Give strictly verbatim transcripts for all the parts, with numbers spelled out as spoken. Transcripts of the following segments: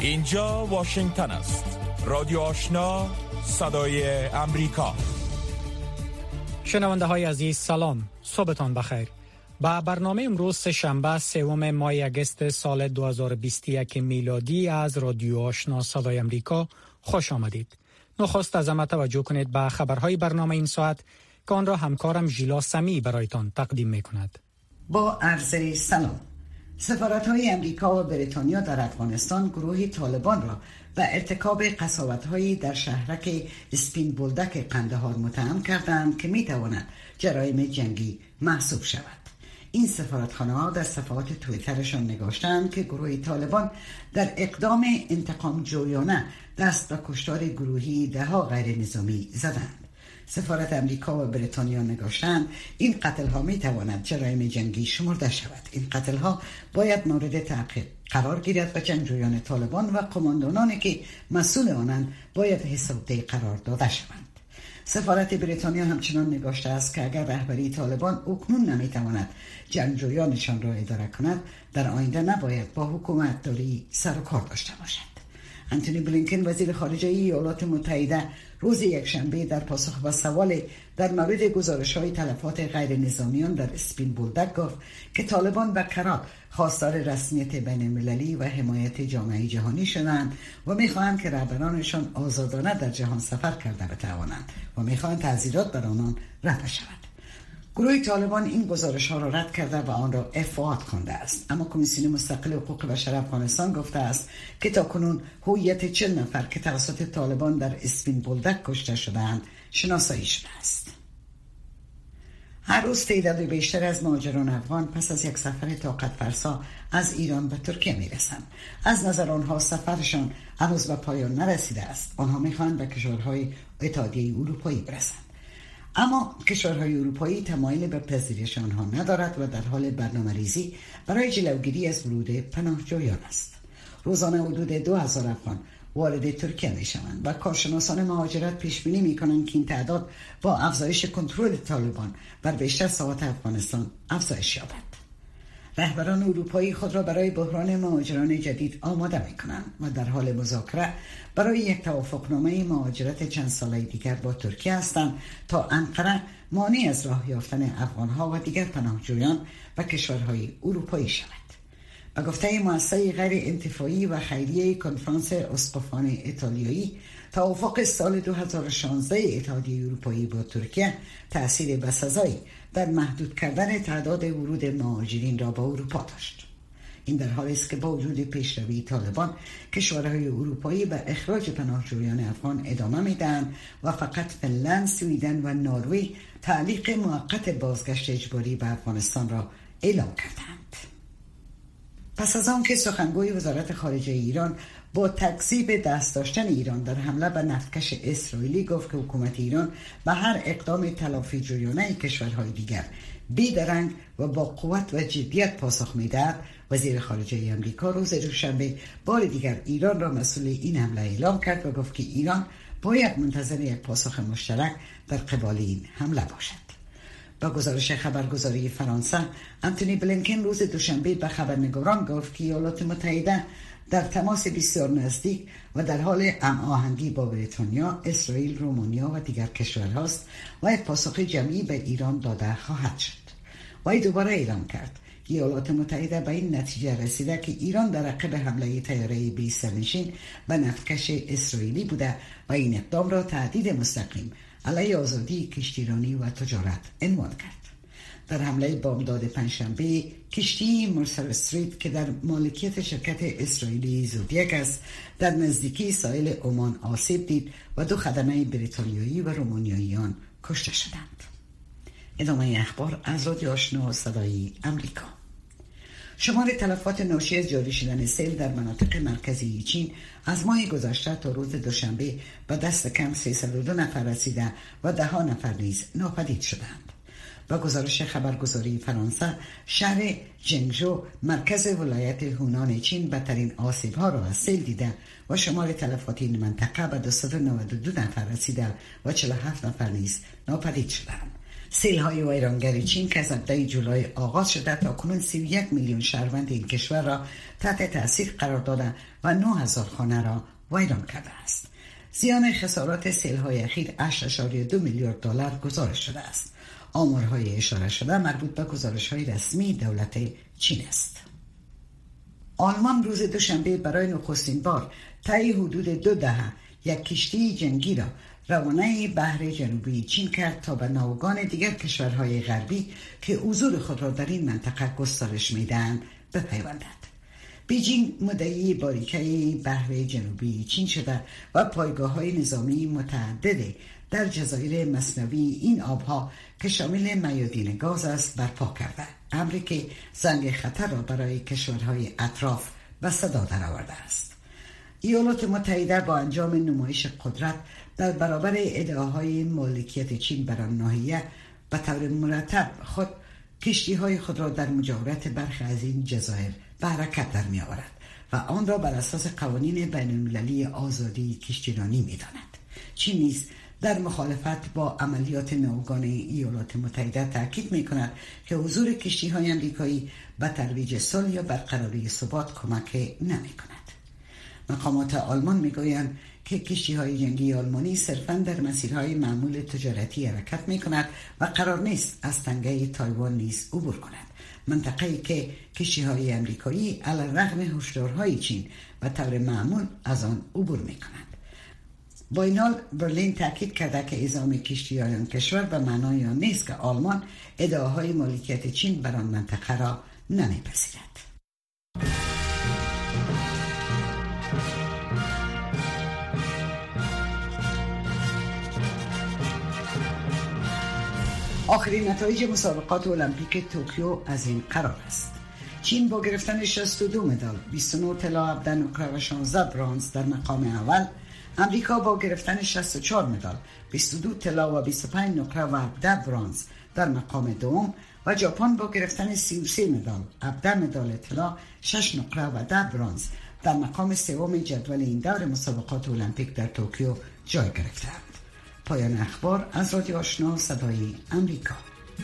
اینجا واشنگتن است. رادیو آشنا، صدای امریکا. شنونده های عزیز سلام، صبحتان بخیر. با برنامه امروز سه شنبه سوم ماه اگست سال دو هزار و بیست و یک میلادی از رادیو آشنا صدای امریکا خوش آمدید. نخست از همه توجه کنید به خبرهای برنامه این ساعت که آن را همکارم ژیلا سمی برایتان تقدیم می کند. با عرض سلام. سفارت‌های امریکا و بریتانیا در افغانستان گروه طالبان را به ارتکاب قساوت‌هایی در شهرک اسپین بولدک قندهار متهم کردند که می‌تواند جرایم جنگی محسوب شود. این سفارتخانه‌ها در صفحات توییترشان نگاشتند که گروه طالبان در اقدام انتقام جویانه دست به کشتار گروهی ده‌ها غیر نظامی زدند. سفارت امریکا و بریتانیا نگاشتند این قتل‌ها می‌تواند جرایم جنگی شمرده شود. این قتل‌ها باید مورد تعقیب قرار گیرد و جنگجویان طالبان و قماندانانی که مسئول آنند باید حسابدهی قرار داده شوند. سفارت بریتانیا همچنان نگاشته است که اگر رهبری طالبان اکنون نمی‌تواند جنگجویانشان را اداره کند، در آینده نباید با حکومت داری سر و کار داشته باشد. انتونی بلینکن وزیر خارجه ایالات متحده روز یکشنبه در پاسخ به سوال در مورد گزارش‌های تلفات غیر نظامیان در اسپین بولدک گفت که طالبان به کرات خواستار رسمیت بین المللی و حمایت جامعه جهانی شدند و می‌خواهند که رهبرانشان آزادانه در جهان سفر کرده بتوانند و می‌خواهند تعزیرات بر آنان رفع شود. گروه طالبان این گزارش ها را رد کرده و آن را افعاد خوانده است، اما کمیسیون مستقل حقوق بشر افغانستان گفته است که تاکنون هویت چهل نفر که توسط طالبان در اسپین بولدک کشته شدند شناسایی شده است. هر روز تعداد بیشتر از مهاجران افغان پس از یک سفر طاقت فرسا از ایران به ترکیه میرسند. از نظر آنها سفرشان هنوز به پایان نرسیده است. آنها میخواهند به کشورهای اتحادیه اروپایی برسند، اما کشورهای اروپایی تمایل به پذیرش آنها ندارد و در حال برنامه‌ریزی برای جلوگیری از ورود پناهجویان است. روزانه حدود دو هزار افغان وارد ترکیه می‌شوند و کارشناسان مهاجرت پیش بینی می‌کنند که این تعداد با افزایش کنترل طالبان بر بیشتر ساحات افغانستان افزایش یابد. رهبران اروپایی خود را برای بحران مهاجران جدید آماده می‌کنند و در حال مذاکره برای یک توافقنامه مهاجرت چند ساله دیگر با ترکیه هستند تا انقره مانع از راه یافتن افغان‌ها و دیگر پناهجویان و کشورهای اروپایی شود. به گفته مؤسسه غیر انتفاعی و خیریه کنفرانس اسقفان ایتالیایی، توافق سال دو هزار و شانزده اتحادیه اروپایی با ترکیه تأثیر بسزایی در محدود کردن تعداد ورود مهاجرین را به اروپا داشت. این در حالی است که با وجود پیشروی طالبان، کشورهای اروپایی به اخراج پناهجویان افغان ادامه میدهند و فقط فنلند، سوئیدن و نروژ تعلیق موقت بازگشت اجباری به افغانستان را اعلام کردند. پس از آن که سخنگوی وزارت خارجه ایران با تکذیب دست داشتن ایران در حمله به نفتکش اسرائیلی گفت که حکومت ایران به هر اقدام تلافی جویانه کشورهای دیگر بی‌درنگ و با قوت و جدیت پاسخ می‌دهد، وزیر خارجه امریکا روز دوشنبه بار دیگر ایران را مسئول این حمله اعلام کرد و گفت که ایران باید منتظر یک پاسخ مشترک در قبال این حمله باشد. با گزارش خبرگزاری فرانسه، انتونی بلینکن روز دوشنبه به خبرنگاران گفت که ایالات متحده در تماس بسیار نزدیک و در حال هماهنگی با بریتانیا، اسرائیل، رومانیا و دیگر کشورهاست و یک پاسخ جمعی به ایران داده خواهد شد. و دوباره اعلام کرد که ایالات متحده به این نتیجه رسیده که ایران در عقب حمله طیاره بی سرنشین به نفتکش اسرائیلی بوده و این اقدام را تهدید مستقیم علیه آزادی کشتیرانی و تجارت عنوان کرد. در حمله بامداد پنجشنبه، کشتی مرسل استریت که در مالکیت شرکت اسرائیلی زودیک است در نزدیکی ساحل عمان آسیب دید و دو خدمه بریتانیایی و رومانیایی آن کشته شدند. ادامه اخبار از رادیو آشنا صدای امریکا. شمار تلفات ناشی از جاری شدن سیل در مناطق مرکزی چین از ماه گذشته تا روز دوشنبه به دست کم سیصد و دو نفر رسیده و ده ها نفر نیز ناپدید شدند. با گزارش خبرگزاری فرانسه، شهر جنگژو مرکز ولایت هونان چین بدترین آسیب‌ها را از سیل دیده و شمار تلفات این منطقه به دویست و نود و دو نفر رسیده و چهل و هفت نفر نیز ناپدید شدند. سیل‌های ویرانگر چین که از هفده جولای آغاز شده تا کنون سی و یک میلیون شهروند این کشور را تحت تأثیر قرار داده و نه هزار خانه را ویران کرده است. زیان خسارات سیل‌های اخیر هشت ممیز دو میلیارد دلار گزارش شده است. آمارهای اشاره شده مربوط به گزارش‌های رسمی دولت چین است. آلمان روز دوشنبه برای نخستین بار طی حدود دو دهه یک کشتی جنگی را روانه بحر جنوبی چین کرد تا به ناوگان دیگر کشورهای غربی که حضور خود را در این منطقه گسترش میدهند بپیوندد. بیجینگ مدعی باریکه بحر جنوبی چین شده و پایگاه‌های نظامی متعدد در جزایر مثنوی این آبها که شامل میادین گاز است برپا کرده، امری که زنگ خطر را برای کشورهای اطراف به صدا درآورده است. ایالات متحده با انجام نمایش قدرت در برابر ادعاهای مالکیت چین بر آن ناحیه به طور مرتب خود کشتی‌های خود را در مجاورت برخی از این جزایر به حرکت در می آورد و آن را بر اساس قوانین بین المللی آزادی کشتیرانی می داند. چین نیز در مخالفت با عملیات ناوگان ایالات متحده تاکید می کند که حضور کشتی‌های آمریکایی به ترویج صلح یا برقراری ثبات کمک نمی کند. مقامات آلمان می گویند که کشتی‌های جنگی آلمانی صرفاً در مسیرهای معمول تجارتی حرکت می کند و قرار نیست از تنگه تایوان نیز عبور کند، منطقه‌ای که کشتی‌های آمریکایی علیرغم هشدارهای چین به طور معمول از آن عبور می کنند. با این حال برلین تاکید کرده که اعزام کشتی‌های آن کشور به معنای آن نیست که آلمان ادعاهای مالکیت چین بر آن منطقه را نمی‌پذیرد. آخرین نتایج مسابقات المپیک توکیو از این قرار است. چین با گرفتن شصت و دو مدال، بیست و نه طلا، هفده نقره و شانزده برنز در مقام اول، امریکا با گرفتن شصت و چهار مدال، بیست و دو طلا و بیست و پنج نقره و هفده برنز در مقام دوم و ژاپن با گرفتن سی و سه مدال، هفده مدال طلا، شش نقره و ده برنز در مقام سوم جدول این دور مسابقات المپیک در توکیو جای گرفتند. پایان اخبار از رادیو آشنا صدای امریکا.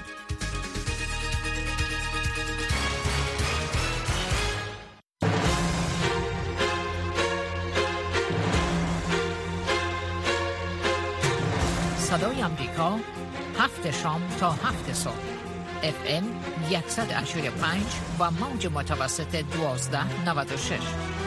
صدای امریکا، هفت شام تا هفت صبح، اف ام صد و هشتاد و پنج و موج متوسط دوازده نود و شش.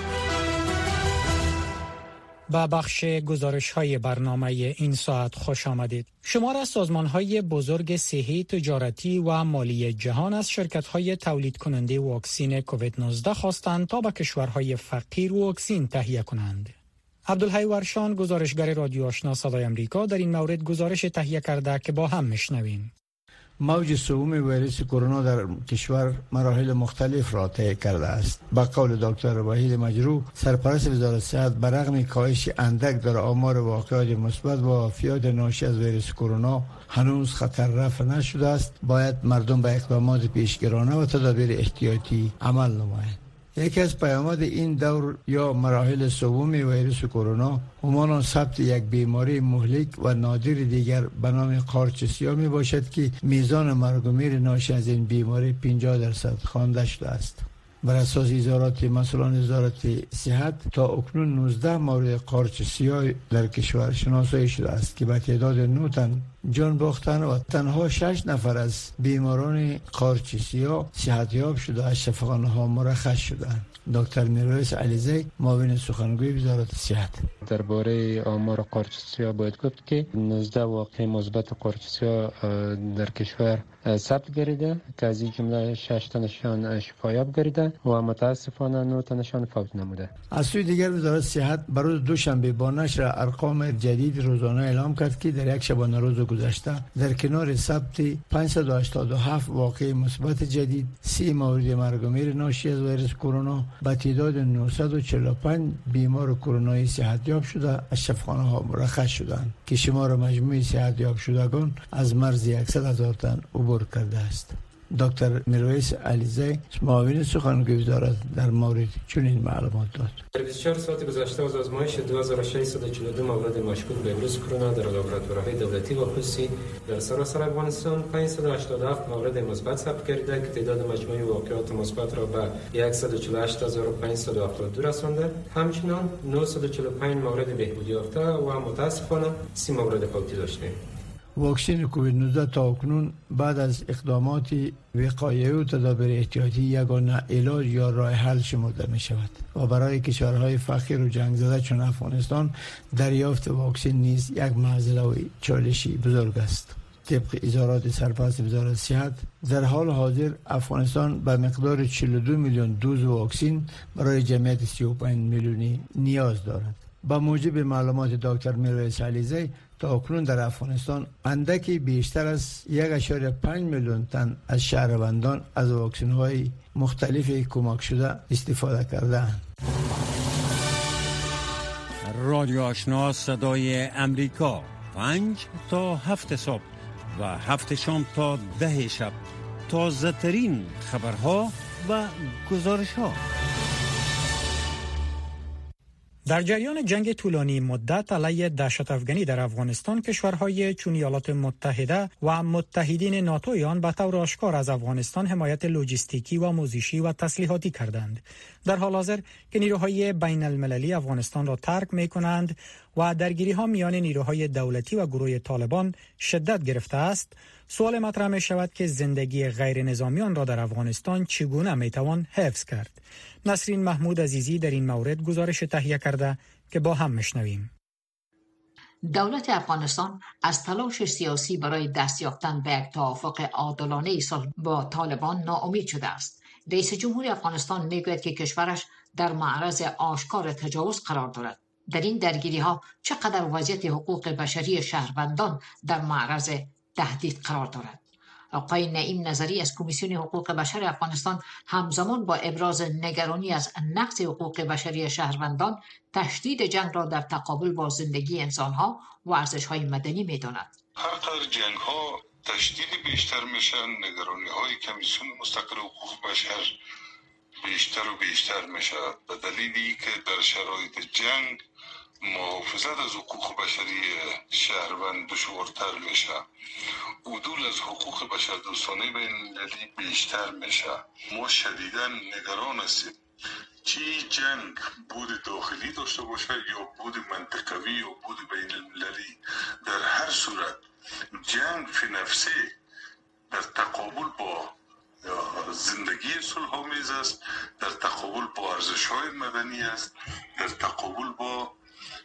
با بخش گزارش های برنامه این ساعت خوش آمدید. شمار از سازمان های بزرگ صحی، تجارتی و مالی جهان از شرکت های تولید کننده واکسین کووید نوزده خواستند تا به کشورهای فقیر واکسین تهیه کنند. عبدالحی ورشان، گزارشگر رادیو آشنا صدای امریکا، در این مورد گزارش تهیه کرده که با هم میشنویم. موج سوم ویروس کرونا در کشور مراحل مختلف را طی کرده است. با قول دکتر وحید مجروح، سرپرست وزارت صحت، برغم کاهش اندک در آمار واقعات مثبت و وفیات ناشی از ویروس کرونا هنوز خطر رفع نشده است. باید مردم به اقدامات پیشگیرانه و تدابیر احتیاطی عمل نمایند. یکی از پیامد این دور یا مراحل سوم ویروس کرونا همانا ثبت یک بیماری مهلک و نادر دیگر به نام قارچ سیاه می باشد که میزان مرگ و میر ناشی از این بیماری پنجاه درصد خوانده شده است. بر اساس اظهارات مسئولان وزارت صحت تا اکنون نوزده مورد قارچ سیاه در کشور شناسایی شده است که به تعداد نه تن جان باختند و تنها شش نفر از بیماران قارچ سیاه صحتیاب شده از شفاخانه‌ها مرخص شدند. دکتر میرویس علیزی، معاون سخنگوی وزارت صحت: درباره آمار قارچ سیاه باید گفت که نوزده واقعه مثبت قارچ سیاه در کشور ثبت گردیده که از این جمله شش تنشان شفایاب گردیده و متاسفانه نه تنشان فوت نموده. از سوی دیگر وزارت صحت بر روز دوشنبه با نشر ارقام جدید روزانه اعلام کرد که در یک شبانه روز گذشته در کنار ثبت پانصد و هشتاد و هفت واقعه مثبت جدید، سی مورد مرگ و میر ناشی از ویروس کرونا، با تعداد نهصد و چهل و پنج بیمار کرونایی صحتیاب شده از شفاخانه‌ها مرخص شدند که شمار مجموعی صحتیاب شدگان از مرز صد هزار تن عبور کرده است. دکتر میرویس علیزی معاون سخنگوی وزارت در مورد چنین معلومات داد. در بیست و چهار ساعت گذشته از آزمایش دو هزار و ششصد و چهل و دو مورد مشکوک به ویروس کرونا در لابراتوارهای دولتی و خصوصی در سراسر افغانستان پانصد و هشتاد و هفت مورد مثبت ثبت گردیده که تعداد مجموعی واقعات مثبت را به صد و چهل و هشت هزار و پانصد و هفتاد و دو رسانده. همچنین نهصد و چهل و پنج مورد بهبودی یافته و متاسفانه سی مورد فوتی داشتیم. واکسن کووید نوزده تا اکنون بعد از اقدامات وقایعی و تدابیر احتیاطی یگانه علاج یا راه حل شمرده می شود و برای کشورهای فقیر و جنگ زده چون افغانستان دریافت واکسن نیز یک معضله و چالشی بزرگ است. طبق اظهارات سرپرست وزارت صحت در حال حاضر افغانستان به مقدار چهل و دو میلیون دوز واکسن برای جمعیت سی و پنج میلیونی نیاز دارد. با موجب معلومات دکتر میرویس علیزی تا اکنون در افغانستان اندکی بیشتر از یک اشاره پنج میلیون تن از شهروندان از واکسن های مختلف کمک شده استفاده کردند. رادیو آشنا صدای امریکا پنج تا هفت صبح و هفت شام تا ده شب تازه ترین خبرها و گزارش ها. در جریان جنگ طولانی مدت علیه دهشت افغانی در افغانستان، کشورهای چون ایالات متحده و متحدین ناتو آن به طور آشکار از افغانستان حمایت لوجستیکی و آموزشی و تسلیحاتی کردند. در حال حاضر که نیروهای بین المللی افغانستان را ترک می کنند و درگیری ها میان نیروهای دولتی و گروه طالبان شدت گرفته است، سوال مطرح می شود که زندگی غیر نظامیان را در افغانستان چگونه می توان حفظ کرد. نسرین محمود عزیزی در این مورد گزارش تهیه کرده که با هم میشنویم. دولت افغانستان از تلاش سیاسی برای دست یافتن به یک توافق عادلانه صلح با طالبان ناامید شده است. رئیس جمهور افغانستان میگوید که کشورش در معرض آشکار تجاوز قرار دارد. در این درگیری ها چقدر وضعیت حقوق بشری شهروندان در معرض تهدید قرار دارد. آقای نعیم نظری از کمیسیون حقوق بشر افغانستان همزمان با ابراز نگرانی از نقض حقوق بشری شهروندان، تشدید جنگ را در تقابل با زندگی انسانها و ارزش‌های مدنی می‌داند. هر قدر جنگ‌ها تشدید بیشتر میشن، نگرانی‌های کمیسیون مستقل حقوق بشر بیشتر و بیشتر میشه، به دلیلی که در شرایط جنگ محافظت از حقوق بشری شهروند دشوارتر میشه. عدول از حقوق بشر دوستانه بین المللی بیشتر میشه. ما شدیداً نگران هستیم چی جنگ بود داخلی داشته باشه یا بود منطقوی یا بود بین المللی، در هر صورت جنگ فی نفسه در تقابل با زندگی صلح‌آمیز است، در تقابل با ارزش‌های مدنی است، در تقابل با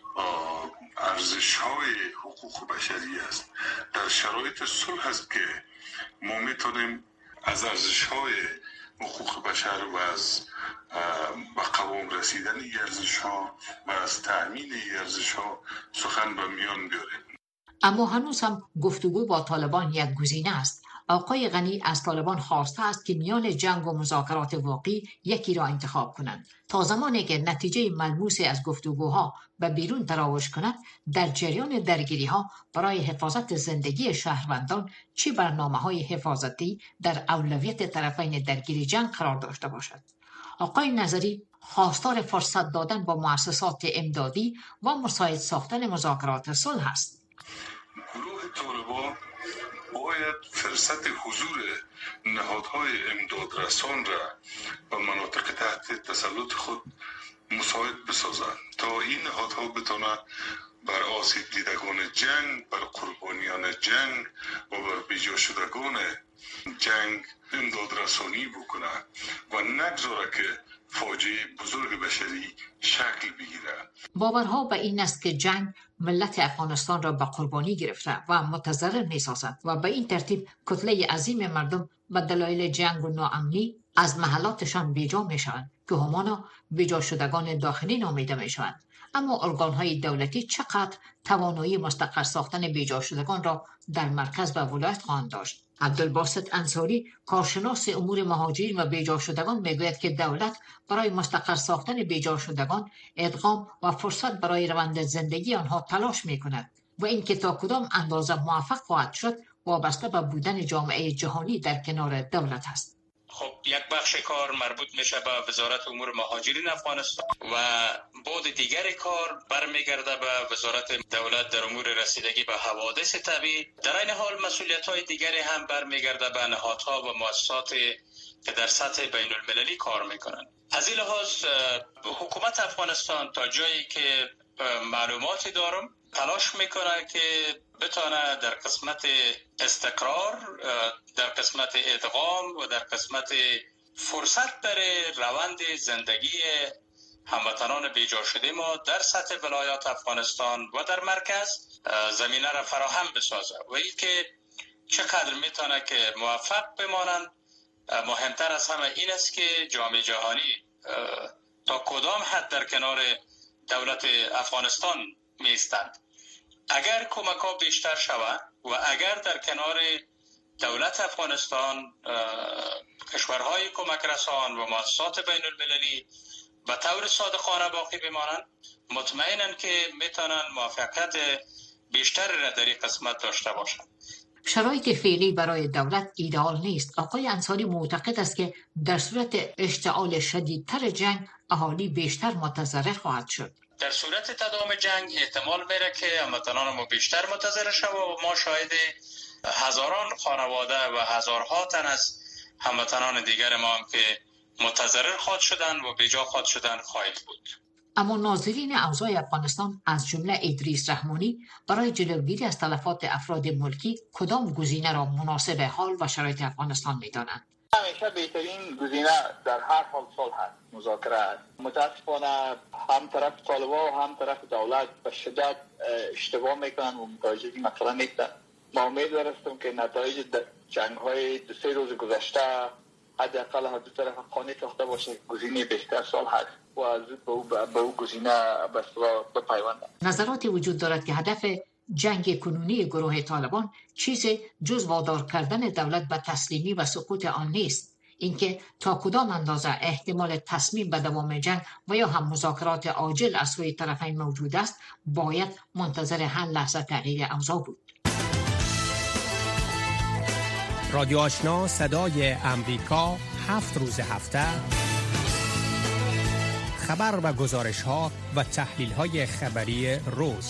ارزش‌های حقوق بشری است. در شرایط صلح است که ما میتونیم از ارزش‌های حقوق بشر و از به قوام رسیدن این ارزش‌ها و از تأمین این ارزش‌ها سخن به میان بیاریم. اما هنوز هم گفتگو با طالبان یک گزینه است. آقای غنی از طالبان خواسته است که میان جنگ و مذاکرات واقعی یکی را انتخاب کنند. تا زمانی که نتیجه ملموسی از گفتگوها به بیرون تراوش کند، در جریان درگیری‌ها برای حفاظت زندگی شهروندان چه برنامه‌های حفاظتی در اولویت طرفین درگیری جنگ قرار داشته باشد. آقای نظری خواستار فرصت دادن با مؤسسات امدادی و مساعد ساختن مذاکرات صلح است. گروه طالبان باید فرصت حضور نهادهای امدادرسان را به مناطق تحت تسلط خود مساعد بسازند تا این نهادها بتوانند بر آسیب دیدگان جنگ، بر قربانیان جنگ و بر بیجا شدگان جنگ امدادرسانی بکنند و نگذاره که فاجعه بزرگ بشری شکل بگیره. باورها به این است که جنگ ملت افغانستان را به قربانی گرفته و متضرر می‌سازد و به این ترتیب کتله عظیم مردم به دلایل جنگ و ناامنی از محلاتشان بیجا میشوند که همانا بیجا شدگان داخلی نامیده میشوند. اما ارگان‌های دولتی چقدر توانایی مستقر ساختن بیجا شدگان را در مرکز و ولایت خواهند داشت؟ عبدالباسط انصاری، کارشناس امور مهاجرین و بیجا شدگان، میگوید که دولت برای مستقر ساختن بیجا شدگان ادغام و فرصت برای روند زندگی آنها تلاش میکند و اینکه تا کدام اندازه موفق خواهد شد وابسته به بودن جامعه جهانی در کنار دولت است. خب یک بخش کار مربوط میشه به وزارت امور مهاجرین افغانستان و بعد دیگر کار برمیگرده به وزارت دولت در امور رسیدگی به حوادث طبیعی. در این حال مسئولیت‌های دیگری هم برمیگرده به نهادها و مؤسسات که در سطح بین المللی کار میکنن. از این لحاظ حکومت افغانستان تا جایی که معلوماتی دارم تلاش میکنه که بتونه در قسمت استقرار، در قسمت ادغام و در قسمت فرصت برای روند زندگی هموطنان بیجا شده ما در سطح ولایات افغانستان و در مرکز زمینه را فراهم بسازه و این که چقدر میتونه که موفق بمانند. مهمتر از همه این است که جامعه جهانی تا کدام حد در کنار دولت افغانستان میستند. اگر کمک ها بیشتر شود و اگر در کنار دولت افغانستان کشورهای کمک رسان و مؤسسات بین المللی به طور صادقانه باقی بمانند، مطمئنم که میتونن موفقیت بیشتر را در این قسمت داشته باشند. شرایط فعلی برای دولت ایدئال نیست. آقای انصاری معتقد است که در صورت اشتعال شدیدتر جنگ اهالی بیشتر متضرر خواهد شد. در صورت تداوم جنگ احتمال میره که هموطنان ما بیشتر متضرر شوند و ما شاهد هزاران خانواده و هزارها تن از هموطنان دیگر ما هم که متضرر خواهد شدن و بیجا خواهد شدن خواهد بود. اما ناظرین اوضاع افغانستان از جمله ادریس رحمانی برای جلوگیری از تلفات افراد ملکی کدام گزینه را مناسب حال و شرایط افغانستان می‌دانند؟ همیشه بهترین گزینه در هر حال صلح است، مذاکره است. متاسفانه هم طرف طالبان و هم طرف دولت به شدت اشتباه میکنن و متوجه این مسئله نیستن. ما امیدوار هستم که نتایج جنگ‌های دو سه روز گذشته حداقل هر دو طرف قانع ساخته باشه گزینه بهتر صلح است و زود به او به او گزینه به اصطلاح بپیوندند. نظراتی وجود دارد که هدف جنگ کنونی گروه طالبان چیزی جز وادار کردن دولت به تسلیمی و سقوط آن نیست. اینکه تا کدام اندازه احتمال تصمیم به دوام جنگ و یا هم مذاکرات عاجل از سوی طرفین موجود است، باید منتظر هر لحظه تغییر اوضاع بود. رادیو آشنا صدای امریکا، هفت روز هفته خبر و گزارش ها و تحلیل های خبری روز.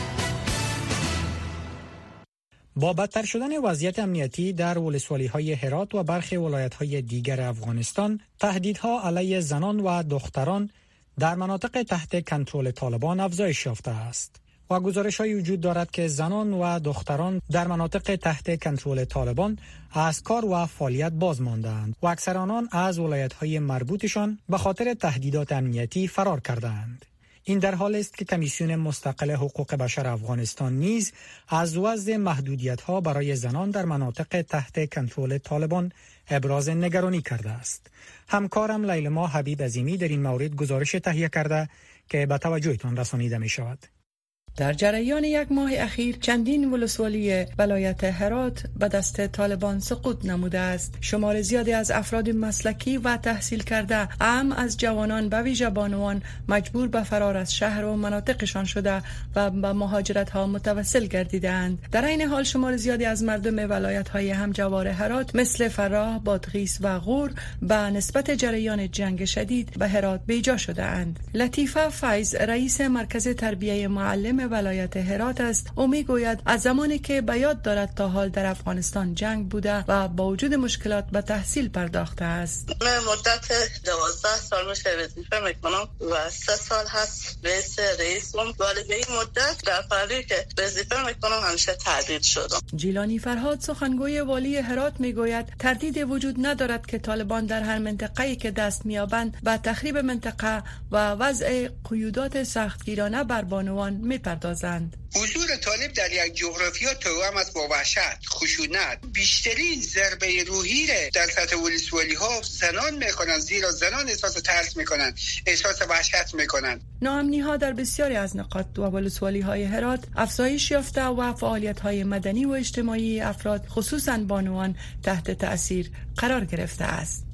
با بدتر شدن وضعیت امنیتی در ولسوالی‌های هرات و برخی ولایت‌های دیگر افغانستان، تهدیدها علیه زنان و دختران در مناطق تحت کنترل طالبان افزایش یافته است. و گزارش‌هایی وجود دارد که زنان و دختران در مناطق تحت کنترل طالبان از کار و فعالیت باز ماندند و اکثر آنان از ولایت‌های مربوطشان به خاطر تهدیدات امنیتی فرار کردند. این در حالی است که کمیسیون مستقل حقوق بشر افغانستان نیز از وضع محدودیت‌ها برای زنان در مناطق تحت کنترل طالبان ابراز نگرانی کرده است. همکارم لیلما حبیب عظیمی در این مورد گزارش تهیه کرده که به توجهتان رسانیده می‌شود. در جریان یک ماه اخیر چندین ولسوالی ولایت هرات به دست طالبان سقوط نموده است. شمار زیادی از افراد مسلکی و تحصیل کرده، اعم از جوانان به ویژه بانوان، مجبور به فرار از شهر و مناطقشان شده و به مهاجرت ها متوسل گردیدند. در این حال شمار زیادی از مردم ولایت های همجوار هرات مثل فراه، بادغیس و غور به نسبت جریان جنگ شدید به هرات بیجا شده اند. لطیفه فیض رئیس مرکز تربیه معلم ولایت هرات است و میگوید از زمانی که به یاد دارد تا حال در افغانستان جنگ بوده و با وجود مشکلات به تحصیل پرداخته است. من مدت دوازده سال میشه وظیفه میکنم و سه سال هست رئیس رئیسم، ولی به این مدت در فعلی که وظیفه میکنم همیشه تهدید شدم. جیلانی فرهاد سخنگوی والی هرات میگوید تردید وجود ندارد که طالبان در هر منطقه‌ای که دست میابند به تخریب منطقه و وضع قیودات سختگیرانه بر بانوان میپردازند. حضور طالب در یک جغرافیا توأم است با وحشت، خشونت. بیشترین ضربه روحی را در سطح ولسوالی ها زنان میکنند، زیرا زنان احساس ترس میکنند، احساس وحشت میکنند. ناامنی ها در بسیاری از نقاط و ولسوالی های هرات افزایش یافته و فعالیت های مدنی و اجتماعی افراد خصوصا بانوان تحت تأثیر قرار گرفته است.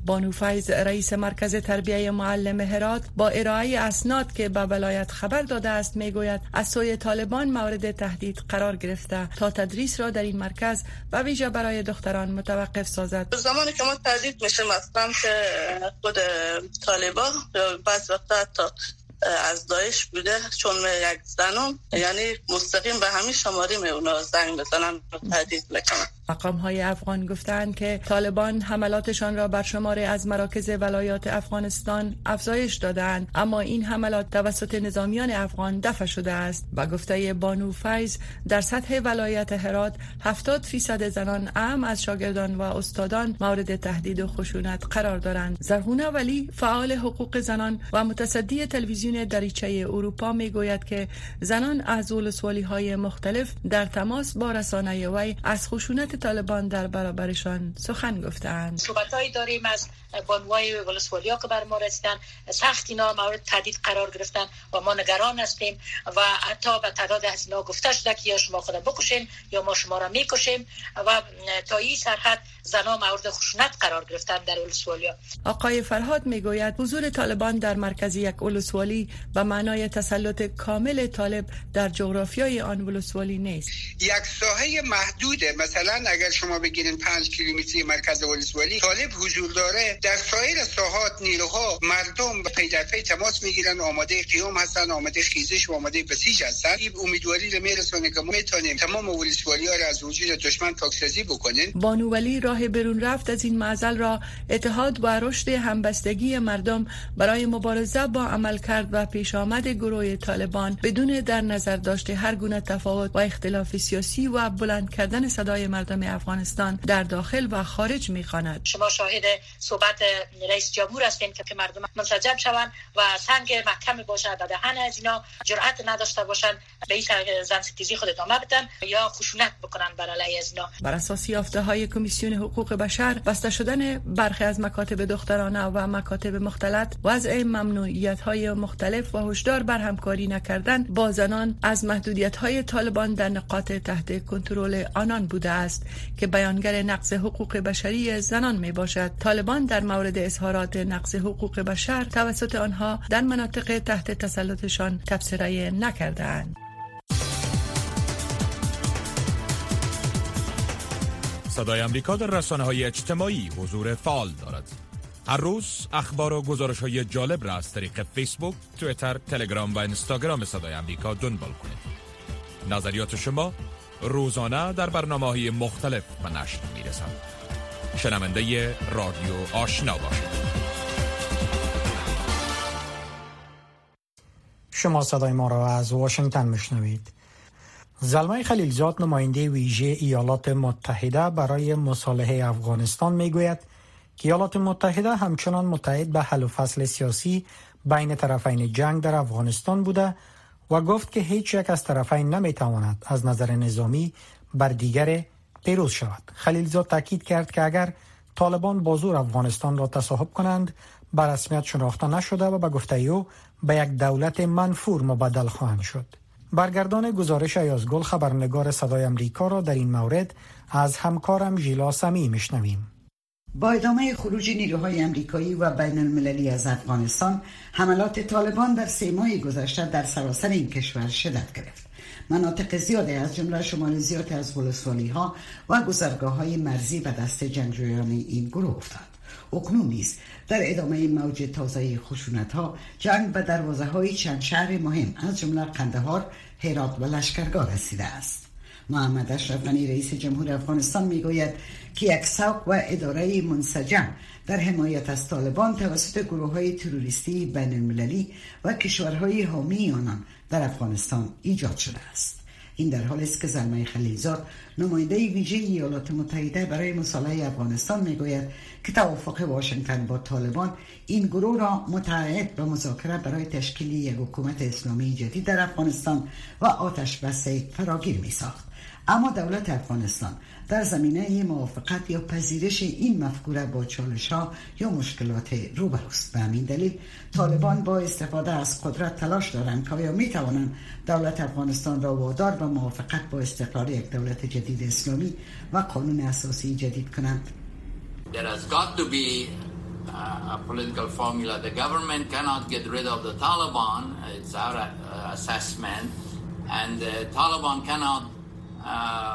بانو فیض رئیس مرکز تربیه معلم هرات با ارائه اسناد که به ولایت خبر داده است میگوید از سوی طالبان مورد تهدید قرار گرفته تا تدریس را در این مرکز و ویژه برای دختران متوقف سازد. زمانی که ما تهدید میشیم اصلا که خود طالبان بعض وقتا تا از داعش بوده، چون یک زنم یعنی مستقیم به همین شماره می اونا زنگ بزنن و تهدید میکنن. مقام های افغان گفتند که طالبان حملاتشان را بر شماره از مراکز ولایات افغانستان افزایش دادند، اما این حملات توسط نظامیان افغان دفع شده است. با گفته بانو فیض در سطح ولایت هرات هفتاد فیصد زنان اعم از شاگردان و استادان مورد تهدید و خشونت قرار دارند. زرهونه ولی فعال حقوق زنان و متصدی تلویزیون دریچه اروپا میگوید که زنان از ولسوالی های مختلف در تماس با رسانه وی از خشونت طالبان در برابرشان سخن گفتند. صحبتایی داریم از بانوای ولسوالی ها که بر ما رسیدن، سخت اینا مورد تهدید قرار گرفتن و ما نگران هستیم و حتی به تعداد از اینا گفته شده که یا شما خود بکشین یا ما شما را میکشیم و تا این سرحد زنان مورد خشونت قرار گرفتن در ولسوالی ها. آقای فرهاد میگوید حضور طالبان در مرکز یک ولسوالی به معنای تسلط کامل طالب در جغرافیای آن ولسوالی نیست. یک ساحه محدوده، مثلا اگر شما بگیرین پنج کیلومتری مرکز ولسوالی، طالب حضور داره. در سایر ساحات نیروها مردم پی در پی تماس میگیرن، آماده قیام هستن، آماده خیزش و آماده بسیج هستن. این امیدواری رو میرسونه که ما میتونیم تمام ولسوالی‌ها را از وجود دشمن پاکسازی بکنیم. بانو ولی راه برون رفت از این معضل را اتحاد و رشد همبستگی مردم برای مبارزه با عملکرد و پیش آمد گروه طالبان بدون در نظر داشته هر گونه تفاوت و اختلاف سیاسی و بلند کردن صدای مردم افغانستان در داخل و خارج می‌خواند. شما شاهد صحبت رئیس جمهور هستین که مردم منسجم شوند و سنگ محکم باشه به دهن از اینا جرأت نداشته باشن به این زن ستیزی خود ادامه بدن یا خشونت بکنن بر علیه از اینا. بر اساس یافته‌های کمیسیون حقوق بشر، بسته شدن برخی از مکاتب دخترانه و مکاتب مختلط، وضع ممنوعیت‌های مختلف و هشدار بر همکاری نکردن با زنان از محدودیت‌های طالبان در نقاط تحت کنترل آنان بوده است که بیانگر نقض حقوق بشری زنان میباشد. طالبان در مورد اظهارات نقض حقوق بشر توسط آنها در مناطق تحت تسلطشان تبصره نکردند. صدای امریکا در رسانه‌های اجتماعی حضور فعال دارد. هر روز اخبار و گزارش‌های جالب را از طریق فیسبوک، توییتر، تلگرام و اینستاگرام صدای امریکا دنبال کنید. نظریات شما روزانه در برنامه‌های مختلف به نشر می‌رسد. شنونده رادیو آشنا باشید. شما صدای ما را از واشنگتن میشنوید. زلمه خلیلزاد، نماینده ویژه ایالات متحده برای مصالحه افغانستان، میگوید که ایالات متحده همچنان متحد به حل و فصل سیاسی بین طرفین جنگ در افغانستان بوده و گفت که هیچ یک از طرفین نمیتواند از نظر نظامی بر دیگر پیروز شود. خلیلزاد تاکید کرد که اگر طالبان با زور افغانستان را تصاحب کنند، به رسمیت شناخته نشده و به گفته او به یک دولت منفور مبدل خواهند شد. برگردان گزارش ایازگل، خبرنگار صدای امریکا، را در این مورد از همکارم ژیلا سمی میشنویم. با ادامه خروج نیروهای امریکایی و بین المللی از افغانستان، حملات طالبان در سه ماه گذشته در سراسر این کشور شدت گرفت. مناطق زیادی از جمله شمال زیادی از ولسوالی ها و گذرگاه های مرزی به دست جنگجویان این گروه افتاد. اکنون نیز در ادامه موج تازه خشونت ها، جنگ به دروازه های چند شهر مهم از جمله قندهار، هرات و لشکرگاه رسیده است. محمد اشرف غنی رئیس جمهور افغانستان میگوید که یک سوق و اداره منسجم در حمایت از طالبان توسط گروه‌های تروریستی بین المللی و کشورهای حامی آنان در افغانستان ایجاد شده است. این در حالی است که زلمه خلیلزاد، نماینده ویژه ایالات متحده برای مصالحه افغانستان، میگوید که توافق واشنگتن با طالبان این گروه را متعهد به مذاکره برای تشکیل یک حکومت اسلامی جدید در افغانستان و آتش بس فراگیر می‌ساخت. اما دولت افغانستان در زمینه موافقت یا پذیرش این مفکوره با چالش‌ها یا مشکلات روبروست. به همین دلیل طالبان با استفاده از قدرت تلاش دارند که آیا می‌توانند دولت افغانستان را وادار به موافقت با استقرار یک دولت جدید اسلامی و قانون اساسی جدید کنند. There has got to be a political formula. The government cannot get rid of the Taliban. It's our uh, assessment. And the Taliban cannot uh,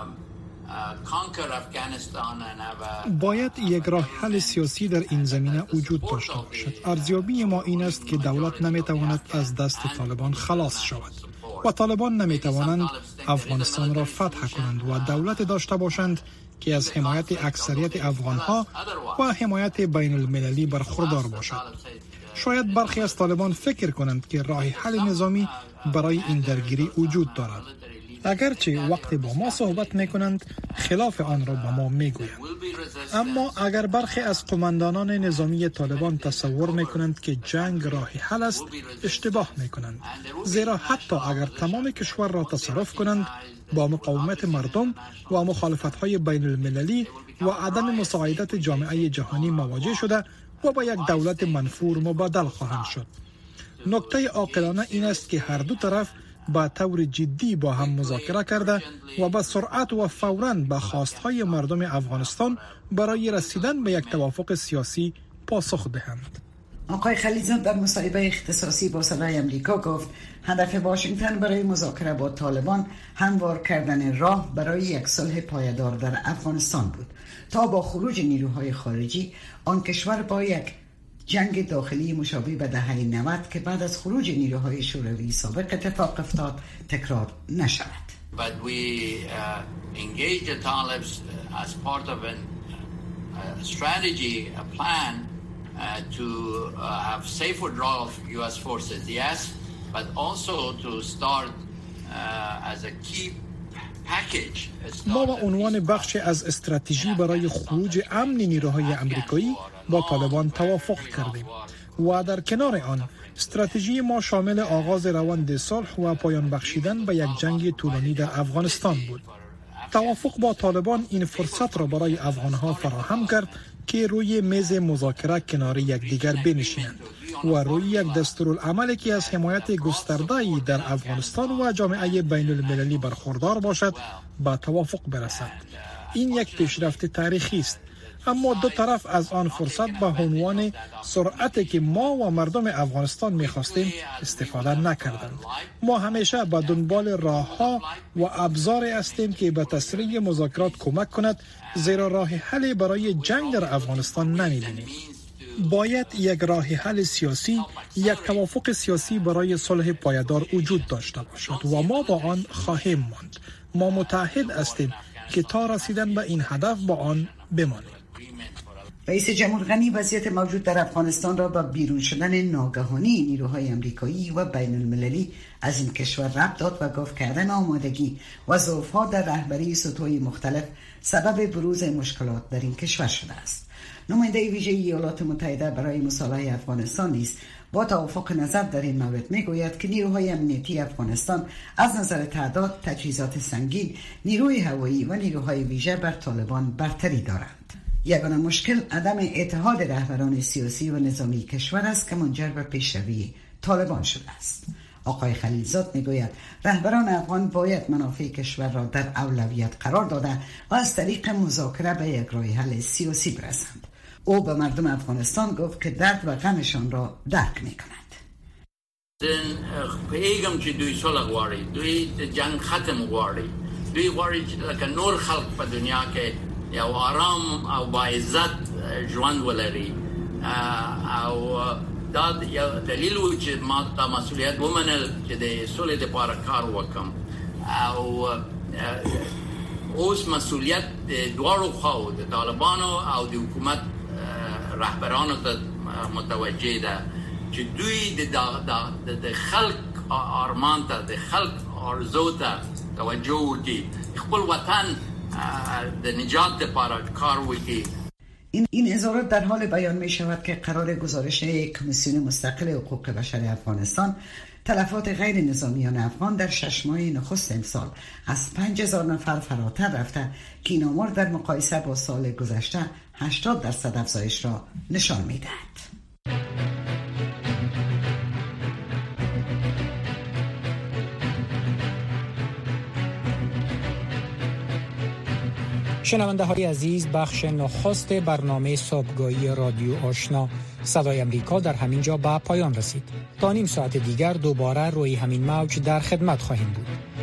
باید یک راه حل سیاسی در این زمینه وجود داشته باشد. ارزیابی ما این است که دولت نمیتواند از دست طالبان خلاص شود و طالبان نمیتوانند افغانستان را فتح کنند و دولت داشته باشند که از حمایت اکثریت افغانها و حمایت بین المللی برخوردار باشد. شاید برخی از طالبان فکر کنند که راه حل نظامی برای این درگیری وجود دارد. اگرچه وقت با ما صحبت میکنند خلاف آن را با ما میگویند. اما اگر برخی از قماندانان نظامی طالبان تصور میکنند که جنگ راه حل است، اشتباه میکنند. زیرا حتی اگر تمام کشور را تصرف کنند، با مقاومت مردم و مخالفت‌های بین المللی و عدم مساعدت جامعه جهانی مواجه شده و با یک دولت منفور مبادل خواهند شد. نکته عاقلانه این است که هر دو طرف با طور جدی با هم مذاکره کرده و با سرعت و فوراً به خواستهای مردم افغانستان برای رسیدن به یک توافق سیاسی پاسخ دهند. آقای خلیلزاد در مصاحبه اختصاصی با صدای امریکا گفت هدف واشنگتن برای مذاکره با طالبان هموار کردن راه برای یک صلح پایدار در افغانستان بود تا با خروج نیروهای خارجی آن کشور با یک جنگ داخلی مشابه به دهه نود که بعد از خروج نیروهای شوروی سابق اتفاق افتاد تکرار نشود. But we uh, engage the Talibs as part of a uh, strategy, a plan uh, to uh, have safe withdrawal of U S forces, yes, but also to start uh, as a key package. ما با عنوان بخش از استراتژی برای خروج امن نیروهای آمریکایی با طالبان توافق کردیم و در کنار آن استراتژی ما شامل آغاز روند صلح و پایان بخشیدن به یک جنگ طولانی در افغانستان بود. توافق با طالبان این فرصت را برای افغانها فراهم کرد که روی میز مذاکره کنار یکدیگر بنشینند و روی یک دستورالعملی که از حمایت گسترده‌ای در افغانستان و جامعه بین المللی برخوردار باشد به توافق برسد. این یک پیشرفت تاریخی است، اما دو طرف از آن فرصت به عنوان سرعتی که ما و مردم افغانستان می‌خواستیم استفاده نکردند. ما همیشه به دنبال راه‌ها و ابزاری هستیم که به تسریع مذاکرات کمک کند، زیرا راه حلی برای جنگ در افغانستان نمی‌بینیم. باید یک راه حل سیاسی، یک توافق سیاسی برای صلح پایدار وجود داشته باشد و ما با آن خواهیم ماند. ما متحد هستیم که تا رسیدن به این هدف با آن بمانیم. رئیس جمهور غنی وضعیت موجود در افغانستان را با بیرون شدن ناگهانی نیروهای آمریکایی و بین المللی از این کشور ربط داد و گفت که عدم آمادگی و ضعف‌ها در رهبری سطوح مختلف سبب بروز مشکلات در این کشور شده است. نماینده ویژه ایالات متحده برای مصالحه افغانستان نیز با توافق نظر در این مورد میگوید که نیروهای امنیتی افغانستان از نظر تعداد، تجهیزات سنگین، نیروی هوایی و نیروهای ویژه بر طالبان برتری دارند. یگانه مشکل عدم اتحاد رهبران سیاسی و نظامی کشور است که منجر به پیشروی طالبان شده است. آقای خلیلزاد میگوید رهبران افغان باید منافع کشور را در اولویت قرار داده و از طریق مذاکره به یک راه حل سیاسی برسند. او به مردم افغانستان گفت که درد و غمشان را درک میکند. زن پیغام چې دوی صلح غواړي، دوی جنگ ختم غواړي، دوی غواړي چې لکه نور خلق په دنیا کې یو آرام او باعزت ژوند ولري، او دا یو دلیل و چې ما دا مسؤلیت ومنل چې د صلح لپاره کار وکم، او اوس مسؤلیت د دواړو خواو د طالبانو او د حکومت رهبرانو ته متوجه ده چې دوی د د خلق آرمان ته، د خلق آرزو ته توجه وکړي، خپل وطن د نجات لپاره کار وکړي. این این اظهارات در حال بیان می شود که قرار گزارش کمیسیون مستقل حقوق بشر افغانستان تلفات غیر نظامیان افغان در شش ماه نخست امسال از پنج هزار نفر فراتر رفته که این آمار در مقایسه با سال گذشته هشتاد درصد افزایش را نشان می دهد. شنونده های عزیز، بخش نخست برنامه صبحگاهی رادیو آشنا صدای امریکا در همین جا به پایان رسید. تا نیم ساعت دیگر دوباره روی همین موج در خدمت خواهیم بود.